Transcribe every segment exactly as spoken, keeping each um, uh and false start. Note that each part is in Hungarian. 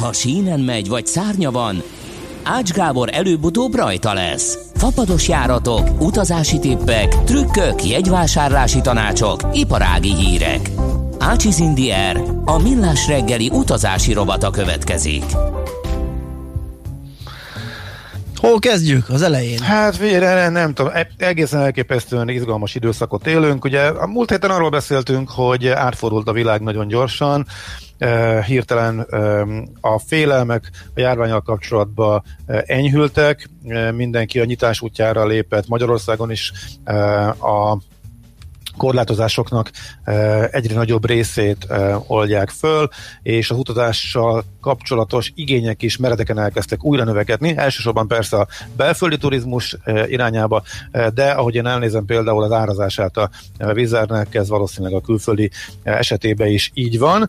Ha sínen megy vagy szárnya van, Ács Gábor előbb-utóbb rajta lesz. Fapados járatok, utazási tippek, trükkök, jegyvásárlási tanácsok, iparági hírek. Ácsiz in the Air, a millás reggeli utazási rovata következik. Hol kezdjük? Az elején? Hát végre nem tudom, egészen elképesztően izgalmas időszakot élünk. Ugye a múlt héten arról beszéltünk, hogy átfordult a világ nagyon gyorsan, hirtelen a félelmek a járvánnyal kapcsolatban enyhültek, mindenki a nyitás útjára lépett, Magyarországon is a korlátozásoknak egyre nagyobb részét oldják föl, és az utazással kapcsolatos igények is meredeken elkezdtek újra növekedni, elsősorban persze a belföldi turizmus irányába, de ahogy én elnézem például az árazását a Wizzairnek, ez valószínűleg a külföldi esetében is így van.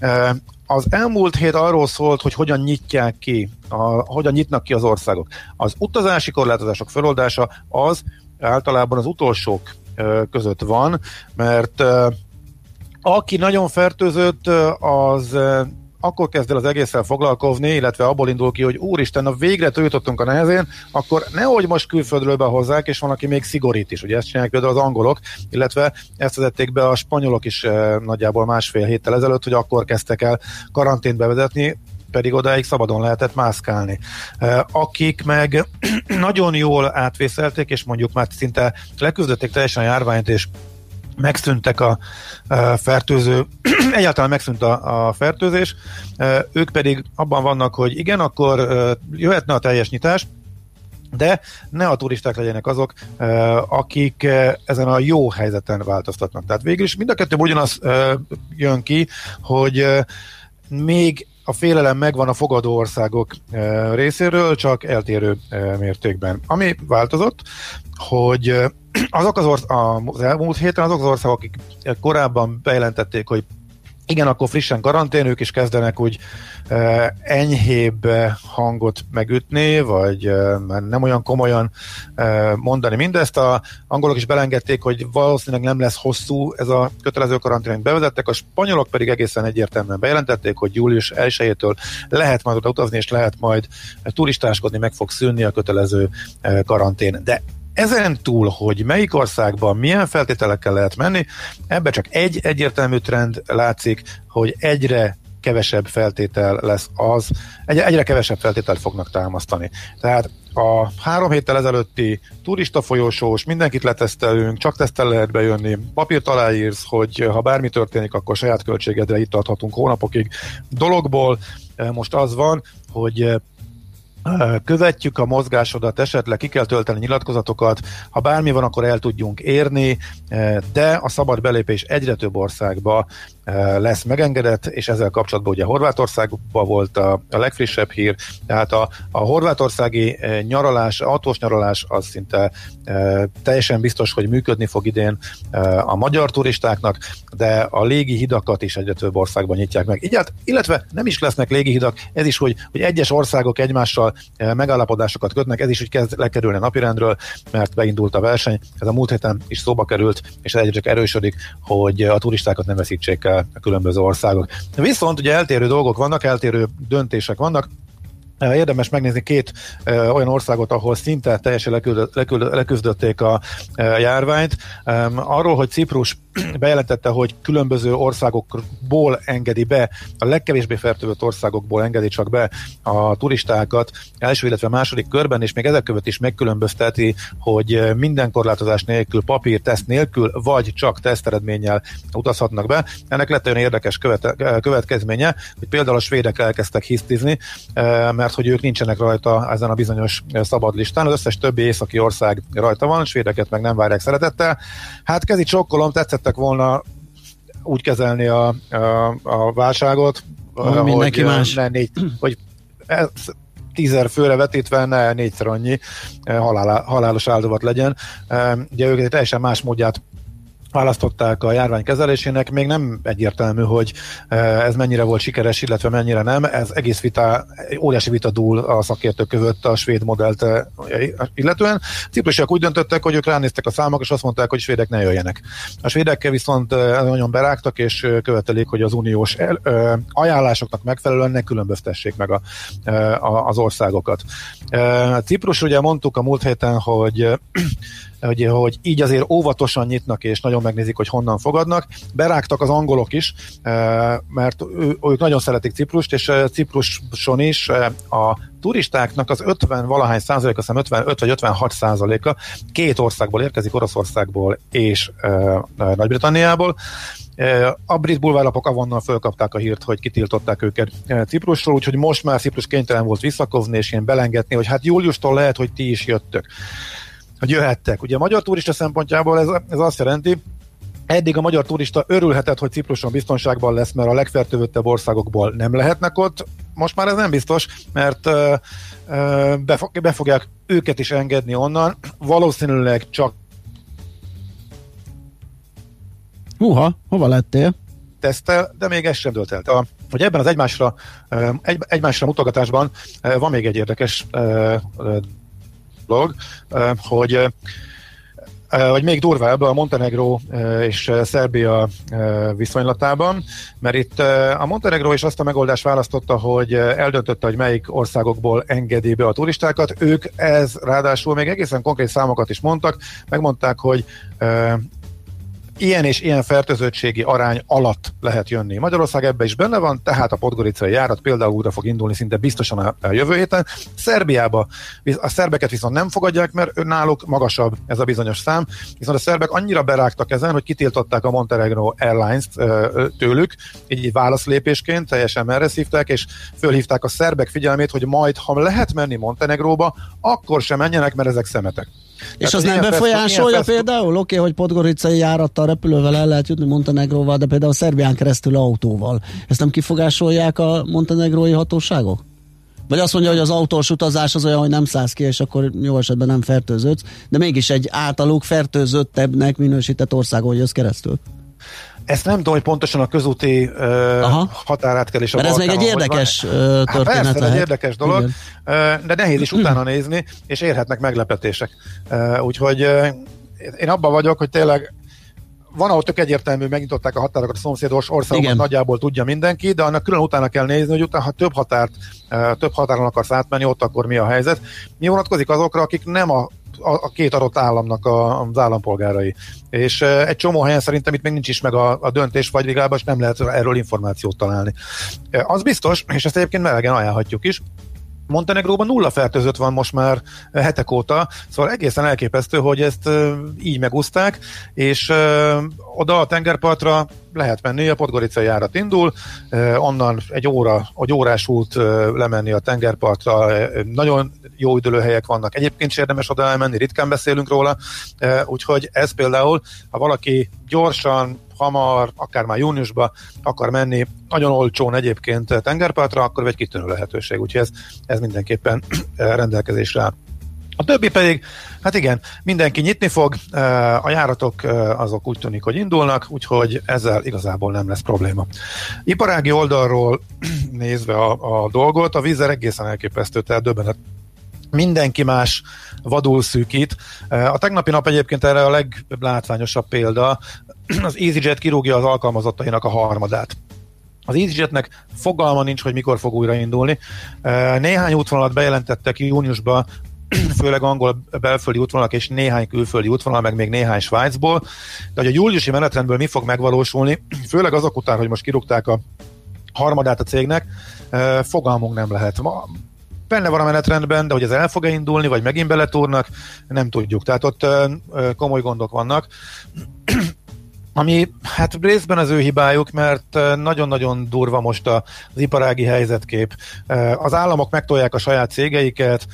Az elmúlt hét arról szólt, hogy hogyan nyitják ki, a, hogyan nyitnak ki az országok. Az utazási korlátozások feloldása az általában az utolsók között van, mert uh, aki nagyon fertőzött, az uh, akkor kezd el az egésszel foglalkozni, illetve abból indul ki, hogy úristen, na végre túljutottunk a nehezén, akkor nehogy most külföldről behozzák, és van, aki még szigorít is. Ugye ezt csinálják például az angolok, illetve ezt vezették be a spanyolok is uh, nagyjából másfél héttel ezelőtt, hogy akkor kezdtek el karantént bevezetni, pedig odáig szabadon lehetett mászkálni. Akik meg nagyon jól átvészelték, és mondjuk már szinte leküzdötték teljesen a járványt, és megszűntek a fertőző, egyáltalán megszűnt a, a fertőzés, ők pedig abban vannak, hogy igen, akkor jöhetne a teljes nyitás, de ne a turisták legyenek azok, akik ezen a jó helyzeten változtatnak. Tehát végül is mind a kettő ugyanaz jön ki, hogy még a félelem megvan a fogadó országok e, részéről, csak eltérő e, mértékben. Ami változott, hogy azok az, orsz- az elmúlt héten azok az országok, akik korábban bejelentették, hogy igen, akkor frissen karantén, ők is kezdenek úgy e, enyhébb hangot megütni, vagy e, nem olyan komolyan e, mondani mindezt. A angolok is belengedték, hogy valószínűleg nem lesz hosszú ez a kötelező karantén, amit bevezettek, a spanyolok pedig egészen egyértelműen bejelentették, hogy július elsejétől lehet majd oda utazni, és lehet majd turistáskodni, meg fog szűnni a kötelező e, karantén. De ezen túl, hogy melyik országban milyen feltételekkel lehet menni, ebbe csak egy egyértelmű trend látszik, hogy egyre kevesebb feltétel lesz az, egy, egyre kevesebb feltételt fognak támasztani. Tehát a három héttel ezelőtti turista folyosós, mindenkit letesztelünk, csak tesztel lehet bejönni, papírt aláírsz, hogy ha bármi történik, akkor saját költségedre itt adhatunk hónapokig dologból. Most az van, hogy követjük a mozgásodat, esetleg ki kell tölteni nyilatkozatokat, ha bármi van, akkor el tudjunk érni, de a szabad belépés egyre több országba lesz megengedett, és ezzel kapcsolatban ugye Horvátországban volt a, a legfrissebb hír, tehát a, a horvátországi nyaralás, autós nyaralás az szinte e, teljesen biztos, hogy működni fog idén e, a magyar turistáknak, de a légi hidakat is egyre több országban nyitják meg. Igyát, illetve nem is lesznek légi hidak, ez is, hogy, hogy egyes országok egymással e, megállapodásokat kötnek, ez is, hogy kezd lekerülni a napirendről, mert beindult a verseny, ez a múlt héten is szóba került, és egyre csak erősödik, hogy a turistákat nem veszítsék el a különböző országok. Viszont ugye eltérő dolgok vannak, eltérő döntések vannak. Érdemes megnézni két e, olyan országot, ahol szinte teljesen leküld, leküld, leküzdötték a e, járványt. E, arról, hogy Ciprus bejelentette, hogy különböző országokból engedi be, a legkevésbé fertőzött országokból engedi csak be a turistákat első, illetve második körben, és még ezek között is megkülönbözteti, hogy minden korlátozás nélkül, papír, teszt nélkül, vagy csak teszteredménnyel utazhatnak be. Ennek lett olyan érdekes követ, következménye, hogy például a svédek elkezdtek hisztizni, mert hogy ők nincsenek rajta ezen a bizonyos szabad listán. Az összes többi északi ország rajta van, svédeket meg nem várják szeretettel. Hát kezi csokkolom, tetszettek volna úgy kezelni a, a, a válságot, hogy mindenki más. Ne négy, hogy ez, tízer főre vetítve ne négyszer annyi halál, halálos áldozat legyen. Ugye ők teljesen más módját választották a járvány kezelésének, még nem egyértelmű, hogy ez mennyire volt sikeres, illetve mennyire nem. Ez egész vita, óriási vita dúl a szakértők között a svéd modellt illetően. Ciprusiak úgy döntöttek, hogy ők ránéztek a számok, és azt mondták, hogy svédek ne jöjjenek. A svédekkel viszont nagyon berágtak, és követelik, hogy az uniós el, ö, ajánlásoknak megfelelően ne különböztessék meg a, a, az országokat. Ciprus, ugye mondtuk a múlt héten, hogy Hogy, hogy így azért óvatosan nyitnak, és nagyon megnézik, hogy honnan fogadnak. Berágtak az angolok is, mert ő, ők nagyon szeretik Ciprust, és Cipruson is a turistáknak az ötven valahány százaléka, azt hiszem ötvenöt vagy ötvenhat százaléka két országból érkezik, Oroszországból és Nagy-Britanniából. A brit bulvárlapok avonnal fölkapták a hírt, hogy kitiltották őket Ciprusról, úgyhogy most már Ciprus kénytelen volt visszakozni, és ilyen belengetni, hogy hát júliustól lehet, hogy ti is jöttök, hogy jöhettek. Ugye a magyar turista szempontjából ez, ez azt jelenti, eddig a magyar turista örülhetett, hogy Cipruson biztonságban lesz, mert a legfertőzöttebb országokból nem lehetnek ott. Most már ez nem biztos, mert uh, uh, be, be fogják őket is engedni onnan. Valószínűleg csak Húha, hova lettél? Tesztel, de még ez sem dölt el. A, hogy ebben az egymásra, uh, egy, egymásra mutogatásban uh, van még egy érdekes uh, uh, dolog, hogy, hogy még durvább a Montenegró és Szerbia viszonylatában, mert itt a Montenegró is azt a megoldást választotta, hogy eldöntötte, hogy melyik országokból engedi be a turistákat. Ők ez ráadásul még egészen konkrét számokat is mondtak, megmondták, hogy ilyen és ilyen fertőzöttségi arány alatt lehet jönni. Magyarország ebbe is benne van, tehát a podgoricai járat például újra fog indulni szinte biztosan a, a jövő héten. Szerbiába a szerbeket viszont nem fogadják, mert náluk magasabb ez a bizonyos szám, viszont a szerbek annyira berágtak ezen, hogy kitiltották a Montenegro Airlines-t tőlük, így válaszlépésként teljesen merre szívták, és fölhívták a szerbek figyelmét, hogy majd, ha lehet menni Montenegróba, akkor sem menjenek, mert ezek szemetek. És az, az nem befolyásolja fesztó... például? Oké, okay, hogy podgoricai járattal, repülővel el lehet jutni Montenegróval, de például Szerbián keresztül autóval. Ezt nem kifogásolják a montenegrói hatóságok? Vagy azt mondja, hogy az autós utazás az olyan, hogy nem szállsz ki, és akkor jó esetben nem fertőződsz, de mégis egy általuk fertőzöttebbnek minősített országon jössz keresztül? Ezt nem tudom, hogy pontosan a közúti uh, határátkelés a Balkánon. Mert ez még egy érdekes uh, történet hát persze, lehet. egy érdekes dolog, uh, de nehéz is utána nézni, és érhetnek meglepetések. Uh, úgyhogy uh, én abban vagyok, hogy tényleg van, ahol tök egyértelmű, megnyitották a határokat a szomszédos országokat, nagyjából tudja mindenki, de annak külön utána kell nézni, hogy utána, ha több határt, uh, több határon akarsz átmenni, ott akkor mi a helyzet. Mi vonatkozik azokra, akik nem a a két adott államnak a, az állampolgárai. És e, egy csomó helyen szerintem itt még nincs is meg a, a döntés, vagy legalábbis nem lehet erről információt találni. E, az biztos, és ezt egyébként melegen ajánlhatjuk is, Montenegróban nulla fertőzött van most már hetek óta, szóval egészen elképesztő, hogy ezt e, így megúszták, és e, oda a tengerpartra lehet menni, a podgoricai járat indul, e, onnan egy óra, egy órás út e, lemenni a tengerpartra, e, nagyon jó üdülőhelyek vannak. Egyébként is érdemes oda elmenni, ritkán beszélünk róla, e, úgyhogy ez például, ha valaki gyorsan, hamar, akár már júniusban akar menni, nagyon olcsón egyébként tengerpartra, akkor egy kitűnő lehetőség, úgyhogy ez, ez mindenképpen rendelkezésre áll. A többi pedig, hát igen, mindenki nyitni fog, a járatok azok úgy tűnik, hogy indulnak, úgyhogy ezzel igazából nem lesz probléma. Iparági oldalról nézve a, a dolgot, a vízzel egészen elképesztő, tehát döbbenet. Mindenki más vadul szűkít. A tegnapi nap egyébként erre a leglátványosabb példa, az EasyJet kirúgja az alkalmazottainak a harmadát. Az EasyJetnek fogalma nincs, hogy mikor fog újraindulni. Néhány útvonalat bejelentettek júniusban, főleg angol belföldi útvonalak és néhány külföldi útvonal, meg még néhány Svájcból, de hogy a júliusi menetrendből mi fog megvalósulni, főleg azok után, hogy most kirúgták a harmadát a cégnek, fogalmunk nem lehet. Ma benne van a menetrendben, de hogy ez el fog-e indulni, vagy megint beletúrnak, nem tudjuk. Tehát ott komoly gondok vannak. Ami hát részben az ő hibájuk, mert nagyon-nagyon durva most az iparági helyzetkép. Az államok megtolják a saját cégeiket,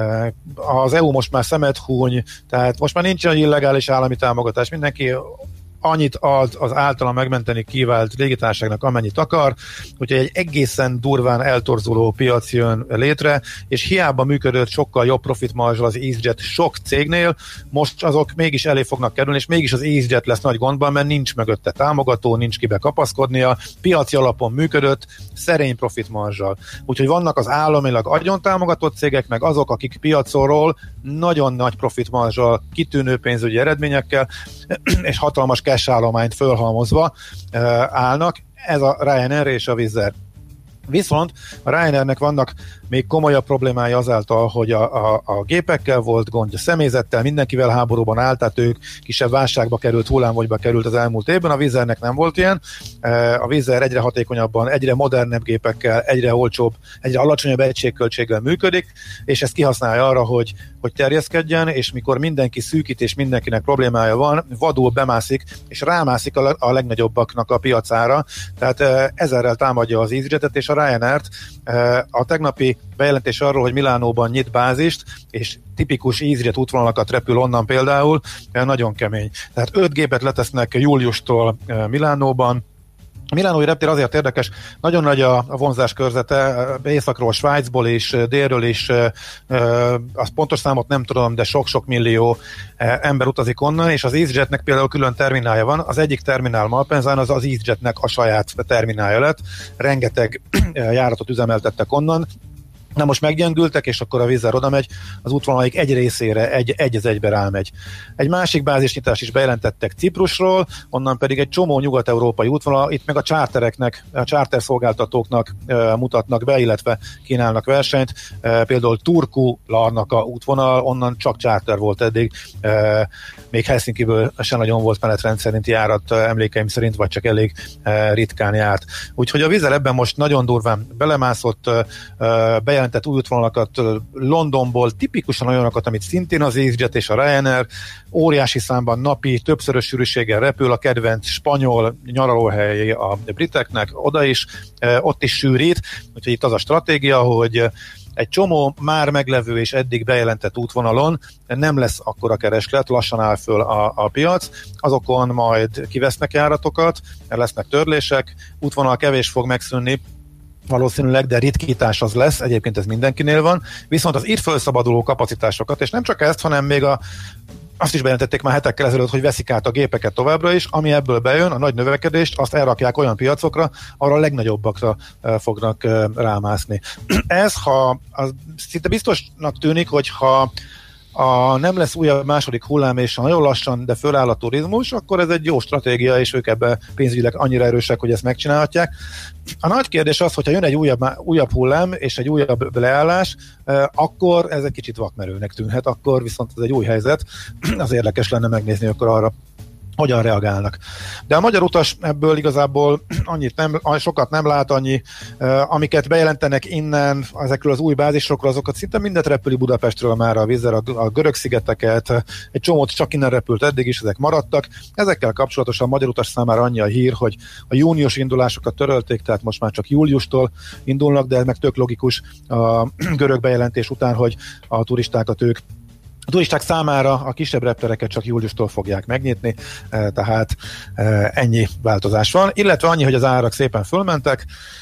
az é u most már szemet húny, tehát most már nincs olyan illegális állami támogatás, mindenki annyit ad az általa megmenteni kívánt légitársaságnak, amennyit akar, hogyha egy egészen durván eltorzuló piac jön létre, és hiába működött sokkal jobb profitmarzsal az EasyJet sok cégnél, most azok mégis elé fognak kerülni, és mégis az EasyJet lesz nagy gondban, mert nincs mögötte támogató, nincs kibe kapaszkodnia, piaci alapon működött, szerény profitmarzsal. Úgyhogy vannak az államilag agyon támogatott cégek, meg azok, akik piacról nagyon nagy profitmarzsal, kitűnő pénzügyi eredményekkel, és hatalmas cash állományt fölhalmozva állnak. Ez a Ryanair és a Wizz Air. Viszont a Ryanairnek vannak még komolyabb problémája azáltal, hogy a, a, a gépekkel volt gondja, személyzettel, mindenkivel háborúban állt, tehát ők kisebb válságba került, hullámvegybe került az elmúlt évben, a Wizz Airnek nem volt ilyen. A Wizz Air egyre hatékonyabban, egyre modernebb gépekkel, egyre olcsóbb, egyre alacsonyabb egységköltséggel működik, és ezt kihasználja arra, hogy, hogy terjeszkedjen, és mikor mindenki szűkít, és mindenkinek problémája van, vadul bemászik, és rámászik a, a legnagyobbaknak a piacára, tehát ezerrel támadja az EasyJet-et és a Ryanair-t. A tegnapi bejelentés arról, hogy Milánóban nyit bázist, és tipikus EasyJet útvonalakat repül onnan például, nagyon kemény. Tehát öt gépet letesznek júliustól Milánóban. A milánói reptér azért érdekes, nagyon nagy a vonzás körzete, északról, Svájcból és délről is, az pontos számot nem tudom, de sok-sok millió ember utazik onnan, és az EasyJetnek például külön terminálja van. Az egyik terminál Malpenzán, az az EasyJetnek a saját terminálja lett. Rengeteg járatot üzemeltettek onnan. Na most meggyengültek, és akkor a Wizz Air oda megy, az útvonalaik egy részére egy, egy az egybe rámegy. Egy másik bázisnyitást is bejelentettek Ciprusról, onnan pedig egy csomó nyugat-európai útvonal, itt meg a chartereknek, a charter szolgáltatóknak e, mutatnak be, illetve kínálnak versenyt. E, például Turku-Larnaka útvonal, onnan csak charter volt eddig, e, még Helsinkiből se nagyon volt menetrend szerinti járat, emlékeim szerint, vagy csak elég e, ritkán járt. Úgyhogy a Wizz Air ebben most nagyon durván belemászott, e, bejelentett új útvonalakat Londonból, tipikusan olyanokat, amit szintén az EasyJet és a Ryanair óriási számban napi, többszörös sűrűséggel repül, a kedvenc spanyol nyaralóhely a briteknek, oda is, ott is sűrít, úgyhogy itt az a stratégia, hogy egy csomó már meglevő és eddig bejelentett útvonalon nem lesz akkora kereslet, lassan áll föl a, a piac, azokon majd kivesznek járatokat, lesznek törlések, útvonal kevés fog megszűnni, valószínűleg, de ritkítás az lesz, egyébként ez mindenkinél van, viszont az itt felszabaduló kapacitásokat, és nem csak ezt, hanem még a, azt is bejelentették már hetekkel ezelőtt, hogy veszik át a gépeket továbbra is, ami ebből bejön, a nagy növekedést, azt elrakják olyan piacokra, arra a legnagyobbakra fognak rámászni. Ez, ha az szinte biztosnak tűnik, hogy ha a nem lesz újabb második hullám, és nagyon lassan, de föláll a turizmus, akkor ez egy jó stratégia, és ők ebben pénzügyileg annyira erősek, hogy ezt megcsinálhatják. A nagy kérdés az, hogyha jön egy újabb, újabb hullám, és egy újabb leállás, akkor ez egy kicsit vakmerőnek tűnhet, akkor viszont ez egy új helyzet, az érdekes lenne megnézni akkor arra, hogyan reagálnak. De a magyar utas ebből igazából annyit nem, sokat nem lát, annyi, amiket bejelentenek innen, ezekről az új bázisokról, azokat szinte mindet repüli Budapestről már a Wizz Air, a, a görög szigeteket, egy csomót csak innen repült eddig is, ezek maradtak. Ezekkel kapcsolatosan a magyar utas számára annyi a hír, hogy a június indulásokat törölték, tehát most már csak júliustól indulnak, de ez meg tök logikus a görög bejelentés után, hogy a turistákat ők A turisták számára a kisebb reptereket csak júliustól fogják megnyitni, tehát ennyi változás van, illetve annyi, hogy az árak szépen fölmentek,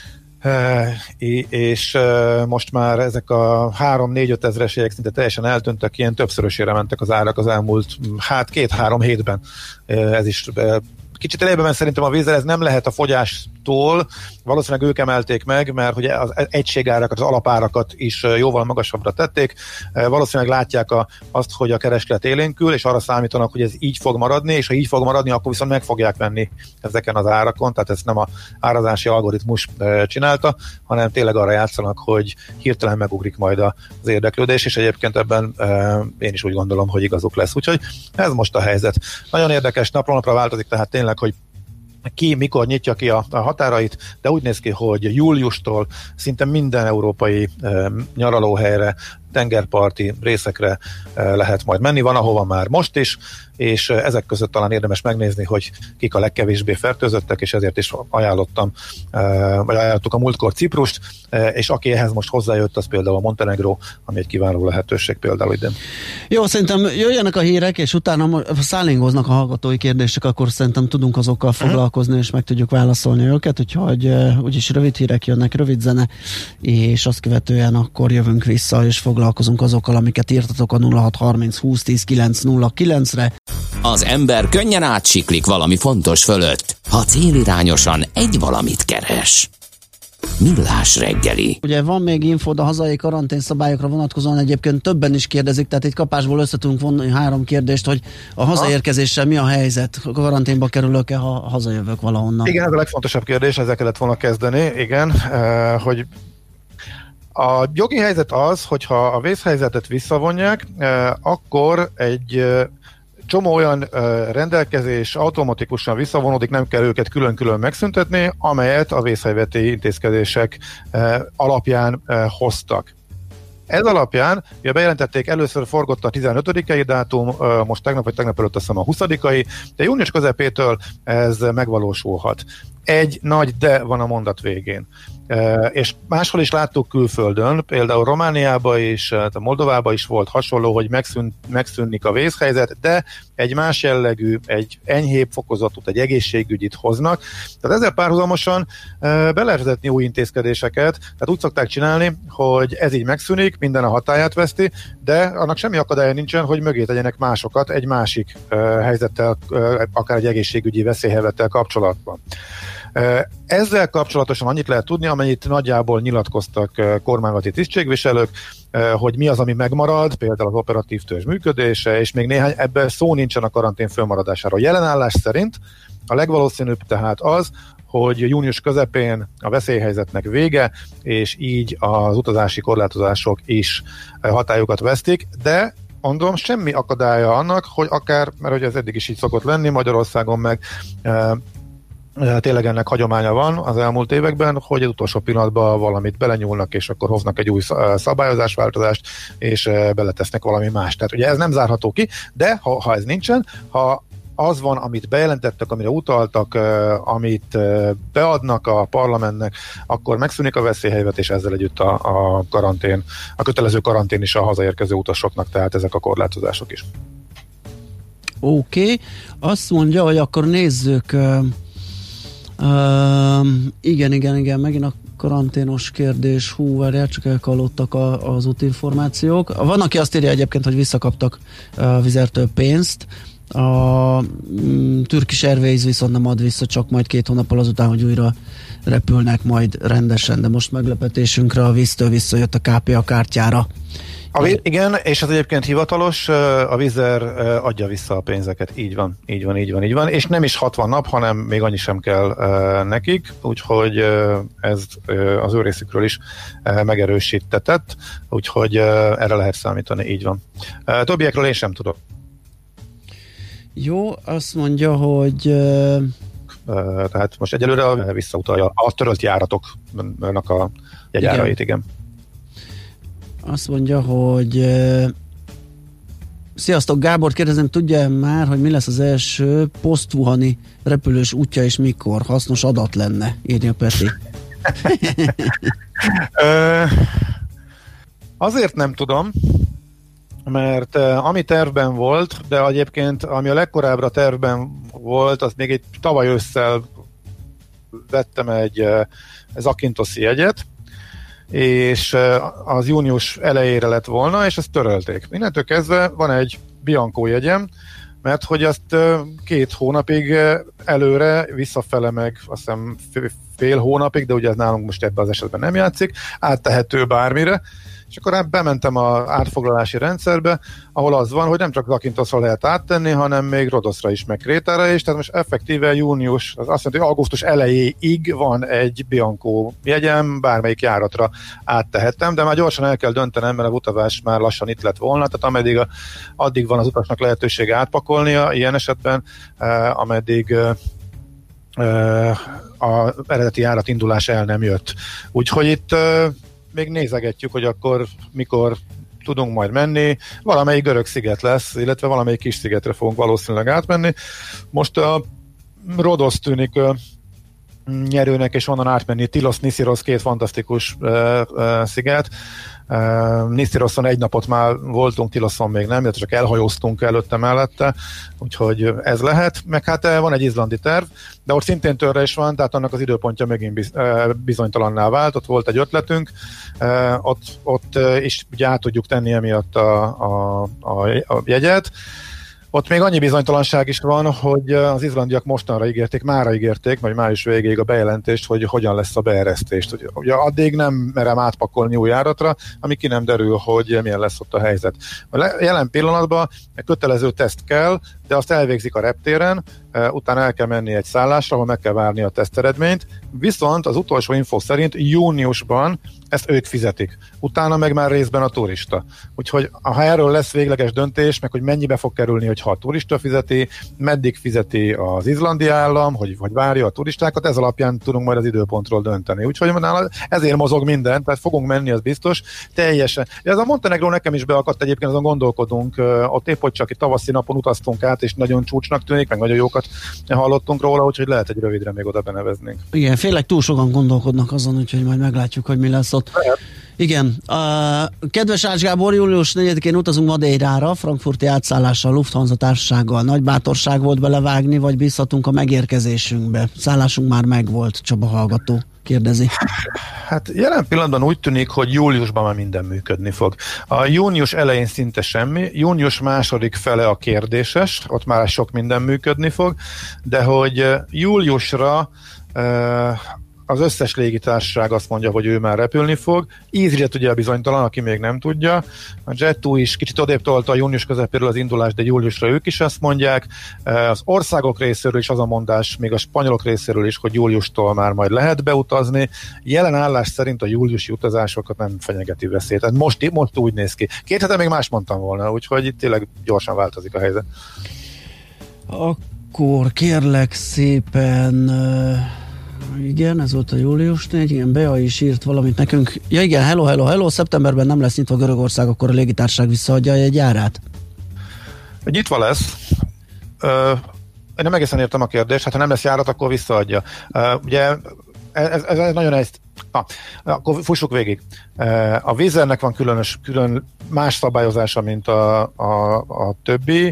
és most már ezek a három-négy-öt ezres jegyek szinte teljesen eltűntek, ilyen többszörösére mentek az árak az elmúlt hát két-három hétben. Ez is kicsit elében szerintem a Wizz Air, ez nem lehet a fogyástól, valószínűleg ők emelték meg, mert ugye az egységárakat, az alapárakat is jóval magasabbra tették, valószínűleg látják a, azt, hogy a kereslet élénkül, és arra számítanak, hogy ez így fog maradni, és ha így fog maradni, akkor viszont meg fogják venni ezeken az árakon, tehát ezt nem a árazási algoritmus csinálta, hanem tényleg arra játszanak, hogy hirtelen megugrik majd az érdeklődés, és egyébként ebben én is úgy gondolom, hogy igazuk lesz. Úgyhogy ez most a helyzet. Nagyon érdekes, napról napra változik, tehát tényleg, hogy ki mikor nyitja ki a, a határait, de úgy néz ki, hogy júliustól szinte minden európai e, nyaralóhelyre tengerparti részekre lehet majd menni. Van, ahova már most is, és ezek között talán érdemes megnézni, hogy kik a legkevésbé fertőzöttek, és ezért is ajánlottam, vagy ajánlottuk a múltkor Ciprust, és aki ehhez most hozzájött, az például a Montenegró, ami egy kiváló lehetőség például ide. Jó, szerintem jöjjenek a hírek, és utána szállingoznak a hallgatói kérdések, akkor szerintem tudunk azokkal foglalkozni, és meg tudjuk válaszolni őket, úgyhogy úgyis rövid hírek jönnek, rövid zene, és azt követően akkor jövünk vissza, és foglalkozunk azokkal, amiket írtatok a nulla hat harminc húsz tíz kilenc nulla kilencre. Az ember könnyen átsiklik valami fontos fölött, ha célirányosan egy valamit keres. Millás reggeli. Ugye van még infód a hazai karanténszabályokra vonatkozóan, egyébként többen is kérdezik, tehát itt kapásból össze tudunk vonni három kérdést, hogy a hazaérkezéssel mi a helyzet? Karanténba kerülök-e, ha hazajövök valahonnan? Igen, ez a legfontosabb kérdés, ezzel kellett volna kezdeni, igen, eh, hogy a jogi helyzet az, hogyha a vészhelyzetet visszavonják, eh, akkor egy eh, csomó olyan uh, rendelkezés automatikusan visszavonódik, nem kell őket külön-külön megszüntetni, amelyet a vészhelyzeti intézkedések uh, alapján uh, hoztak. Ez alapján, ugye bejelentették, először forgott a tizenötödikei dátum, uh, most tegnap vagy tegnap előtt azt hiszem a huszadikai, de június közepétől ez megvalósulhat. Egy nagy de van a mondat végén. Uh, és máshol is láttuk külföldön, például Romániában is, a Moldovában is volt hasonló, hogy megszűn, megszűnik a vészhelyzet, de egy más jellegű, egy enyhébb fokozatot, egy egészségügyit hoznak. Tehát ezzel párhuzamosan uh, be lehet vezetni új intézkedéseket, tehát úgy szokták csinálni, hogy ez így megszűnik, minden a hatályát veszti, de annak semmi akadálya nincsen, hogy mögé tegyenek másokat egy másik uh, helyzettel, uh, akár egy egészségügyi veszélyhelyzettel kapcsolatban. Ezzel kapcsolatosan annyit lehet tudni, amennyit nagyjából nyilatkoztak kormányzati tisztségviselők, hogy mi az, ami megmarad, például az operatív törzs működése, és még néhány, ebben szó nincsen a karantén fölmaradásáról. Jelenállás szerint a legvalószínűbb tehát az, hogy június közepén a veszélyhelyzetnek vége, és így az utazási korlátozások is hatályokat vesztik, de mondom, semmi akadálya annak, hogy akár, mert ugye ez eddig is így szokott lenni, Magyarországon meg tényleg ennek hagyománya van az elmúlt években, hogy az utolsó pillanatban valamit belenyúlnak, és akkor hoznak egy új szabályozásváltozást, és beletesznek valami más. Tehát ugye ez nem zárható ki, de ha, ha ez nincsen, ha az van, amit bejelentettek, amire utaltak, amit beadnak a parlamentnek, akkor megszűnik a veszélyhelyzet, és ezzel együtt a, a karantén, a kötelező karantén is a hazaérkező utasoknak, tehát ezek a korlátozások is. Oké, okay. Azt mondja, hogy akkor nézzük. Uh, igen, igen, igen, megint a karanténos kérdés, hú, várjál, csak elkallottak a, az útinformációk. Van, aki azt írja egyébként, hogy visszakaptak a Vizertől pénzt, a mm, Turkish Airways viszont nem ad vissza, csak majd két hónappal azután, hogy újra repülnek majd rendesen, de most meglepetésünkre a víztől visszajött a ká pé á kártyára. A, igen, és ez egyébként hivatalos, a Vizer adja vissza a pénzeket, így van, így van, így van, így van, és nem is hatvan nap, hanem még annyi sem kell nekik, úgyhogy ez az ő részükről is megerősítetett, úgyhogy erre lehet számítani, így van. Többiekről én sem tudok. Jó, azt mondja, hogy tehát most egyelőre visszautalja a törölt járatoknak a jegyárait, igen. igen. Azt mondja, hogy uh, sziasztok, Gábor, kérdezem, tudja már, hogy mi lesz az első posztvuhani repülős útja, és mikor? Hasznos adat lenne, írja Peti. uh, azért nem tudom, mert uh, ami tervben volt, de egyébként ami a legkorábbra tervben volt, az még egy tavaly ősszel vettem egy uh, Zakintoszi jegyet, és az június elejére lett volna, és ezt törölték. Innentől kezdve van egy Bianco jegyem, mert hogy azt két hónapig előre, visszafele meg azt hiszem fél hónapig, de ugye ez nálunk most ebben az esetben nem játszik, áttehető bármire, és akkor bementem az átfoglalási rendszerbe, ahol az van, hogy nem csak Zakintosra lehet áttenni, hanem még Rodoszra is, meg Krétára is, tehát most effektíve június, az azt jelenti, hogy augusztus elejéig van egy Bianco jegyem, bármelyik járatra áttehettem, de már gyorsan el kell döntenem, mert a utazás már lassan itt lett volna, tehát ameddig a, addig van az utasnak lehetősége átpakolnia, ilyen esetben, eh, ameddig eh, az eredeti járat indulás el nem jött. Úgyhogy itt eh, még nézegetjük, hogy akkor mikor tudunk majd menni, valamelyik görög sziget lesz, illetve valamelyik kis szigetre fogunk valószínűleg átmenni. Most a Rodosz tűnik nyerőnek, és onnan átmenni Tilos, Niszirosz, két fantasztikus uh, uh, sziget. Uh, Nisziroszon egy napot már voltunk, Tiloszon még nem, illetve csak elhajóztunk előtte mellette, úgyhogy ez lehet. Meg hát van egy izlandi terv, de ott szintén törre is van, tehát annak az időpontja megint biz, uh, bizonytalanná vált, ott volt egy ötletünk, uh, ott, ott uh, is ugye át tudjuk tenni emiatt a, a, a, a jegyet. Ott még annyi bizonytalanság is van, hogy az izlandiak mostanra ígérték, mára ígérték, vagy május végéig a bejelentést, hogy hogyan lesz a beeresztést. Ugye addig nem merem átpakolni új járatra, ami ki nem derül, hogy milyen lesz ott a helyzet. A jelen pillanatban kötelező teszt kell, de azt elvégzik a reptéren, utána el kell menni egy szállásra, ahol meg kell várni a teszteredményt, viszont az utolsó info szerint júniusban ezt ők fizetik. Utána meg már részben a turista. Úgyhogy ha erről lesz végleges döntés, meg hogy mennyibe fog kerülni, hogyha a turista fizeti, meddig fizeti az izlandi állam, hogy, hogy várja a turistákat, ez alapján tudunk majd az időpontról dönteni. Úgyhogy ezért mozog minden, tehát fogunk menni, az biztos. Teljesen. Ez a Montenegró nekem is beakadt egyébként, azon gondolkodunk. Ott épp, hogy csak egy tavaszi napon utaztunk át, és nagyon csúcsnak tűnik, meg nagyon jókat hallottunk róla, úgyhogy lehet egy rövidre még oda beneveznénk. Igen, félek túl sokan gondolkodnak azon, úgyhogy majd meglátjuk, hogy mi lesz ott. Lehet. Igen. Uh, kedves Ács Gábor, július negyedikén utazunk Madeirára, frankfurti átszállással, Lufthansa társasággal. Nagy bátorság volt belevágni, vagy bízhatunk a megérkezésünkbe? Szállásunk már megvolt, Csaba hallgató kérdezi. Hát jelen pillanatban úgy tűnik, hogy júliusban már minden működni fog. A június elején szinte semmi, június második fele a kérdéses, ott már sok minden működni fog, de hogy júliusra uh, az összes légitársaság azt mondja, hogy ő már repülni fog. EasyJet ugye bizonytalan, aki még nem tudja. A Jet2 is kicsit odébb tolta a június közepéről az indulást, de júliusra ők is ezt mondják. Az országok részéről is az a mondás, még a spanyolok részéről is, hogy júliustól már majd lehet beutazni. Jelen állás szerint a júliusi utazásokat nem fenyegeti veszély. Tehát most, most úgy néz ki. Két hete még más mondtam volna, úgyhogy itt tényleg gyorsan változik a helyzet. Akkor kérlek szépen... Igen, ez volt a július négy, igen, Bea is írt valamit nekünk. Ja igen, hello, hello, hello, szeptemberben nem lesz nyitva Görögország, akkor a légitársaság visszaadja a jegyárát? Nyitva lesz. Ö, én nem egészen értem a kérdést, hát ha nem lesz járat, akkor visszaadja. Ö, ugye ez, ez, ez nagyon ezt. Ah, akkor fussuk végig. A Wizzairnek van különös, külön más szabályozása, mint a, a, a többi.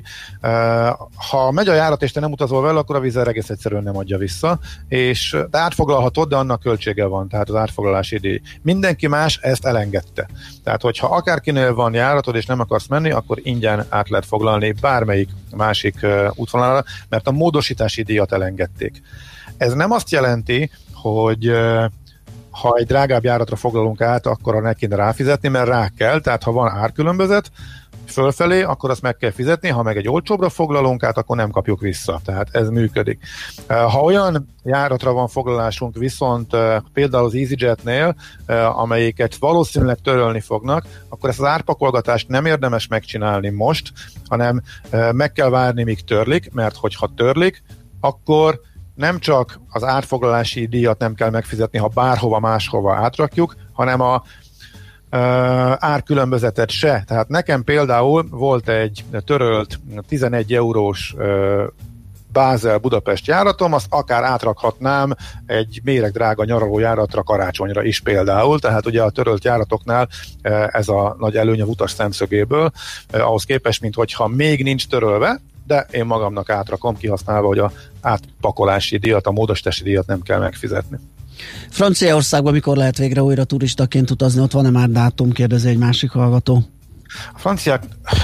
Ha megy a járat, és te nem utazol vele, akkor a Wizzair egész egyszerűen nem adja vissza, és de átfoglalhatod, de annak költsége van, tehát az átfoglalási díj. Mindenki más ezt elengedte. Tehát, hogyha akárkinél van járatod, és nem akarsz menni, akkor ingyen át lehet foglalni bármelyik másik útvonalra, mert a módosítási díjat elengedték. Ez nem azt jelenti, hogy ha egy drágább járatra foglalunk át, akkor ne kéne ráfizetni, mert rá kell, tehát ha van árkülönbözet fölfelé, akkor azt meg kell fizetni, ha meg egy olcsóbbra foglalunk át, akkor nem kapjuk vissza, tehát ez működik. Ha olyan járatra van foglalásunk viszont például az EasyJetnél, amelyiket valószínűleg törölni fognak, akkor ezt az árpakolgatást nem érdemes megcsinálni most, hanem meg kell várni, míg törlik, mert hogyha törlik, akkor nem csak az átfoglalási díjat nem kell megfizetni, ha bárhova máshova átrakjuk, hanem a uh, árkülönbözetet se. Tehát nekem például volt egy törölt tizenegy eurós uh, Bázel-Budapest járatom, azt akár átrakhatnám egy méregdrága nyaraló járatra karácsonyra is például, tehát ugye a törölt járatoknál ez a nagy előny a utas szemszögéből, ahhoz képest, mint hogyha még nincs törölve, de én magamnak átrakom, kihasználva, hogy a átpakolási díjat, a módosítási díjat nem kell megfizetni. Franciaországban mikor lehet végre újra turistaként utazni? Ott van-e már dátum? Kérdezi egy másik hallgató. A franciák...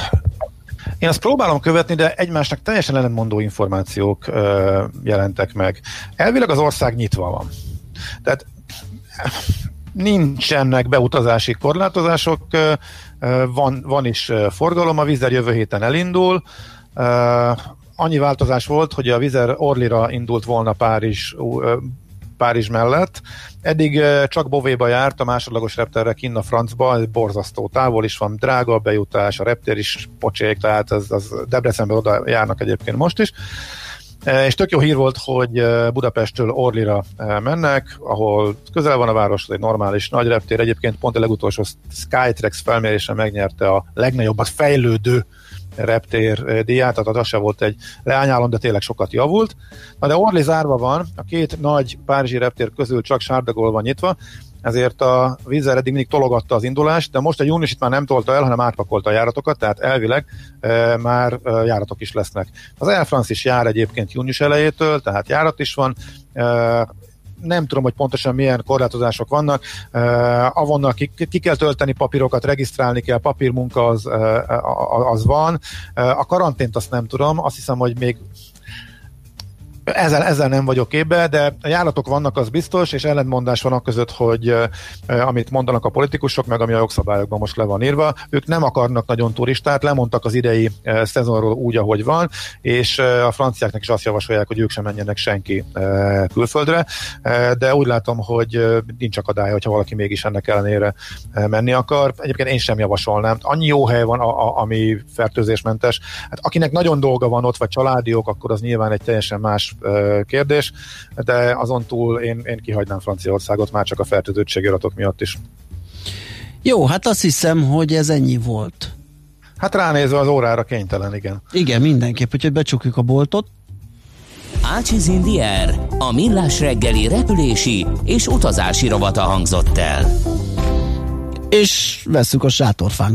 Én azt próbálom követni, de egymásnak teljesen ellentmondó információk ö, jelentek meg. Elvileg az ország nyitva van. Tehát nincsenek beutazási korlátozások, ö, van, van is forgalom, a Wizzair jövő héten elindul. Ö, annyi változás volt, hogy a Wizzair Orlyra indult volna Párizs, ö, Párizs mellett. Eddig csak Beauvais-ba járt, a másodlagos reptérre kinn a francba, ez borzasztó távol is van, drága a bejutás, a reptér is pocsék, tehát az, az Debrecenbe oda járnak egyébként most is. És tök jó hír volt, hogy Budapesttől Orlira mennek, ahol közel van a város, egy normális nagy reptér. Egyébként pont a legutolsó Skytrax felmérésen megnyerte a legnagyobbat fejlődő reptér díját, tehát az se volt egy leányálom, de tényleg sokat javult. Na de Orly zárva van, a két nagy párizsi reptér közül csak Charles de Gaulle van nyitva, ezért a Wizz Air eddig mindig tologatta az indulást, de most a június itt már nem tolta el, hanem átpakolta a járatokat, tehát elvileg e, már e, járatok is lesznek. Az Air France is jár egyébként június elejétől, tehát járat is van. E, nem tudom, hogy pontosan milyen korlátozások vannak. Uh, avonnal ki, ki kell tölteni papírokat, regisztrálni kell, papírmunka az, uh, az van. Uh, a karantént azt nem tudom, azt hiszem, hogy még Ezzel, ezzel nem vagyok képbe, de a járatok vannak, az biztos, és ellentmondás van a között, hogy eh, amit mondanak a politikusok, meg ami a jogszabályokban most le van írva, ők nem akarnak nagyon turistát, lemondtak az idei eh, szezonról úgy, ahogy van, és eh, a franciáknak is azt javasolják, hogy ők sem menjenek senki eh, külföldre, eh, de úgy látom, hogy eh, nincs akadálya, hogyha valaki mégis ennek ellenére eh, menni akar. Egyébként én sem javasolnám. Annyi jó hely van, a, a, ami fertőzésmentes. Hát akinek nagyon dolga van ott, vagy családiok, akkor az nyilván egy teljesen más kérdés, de azon túl én, én kihagynám Franciaországot már csak a fertőzöttségi adatok miatt is. Jó, hát azt hiszem, hogy ez ennyi volt. Hát ránézve az órára kénytelen, igen. Igen, mindenképp, úgyhogy becsukjuk a boltot. Ácsiz in the Air, a millás reggeli repülési és utazási rovata hangzott el. És vesszük a sátorfánk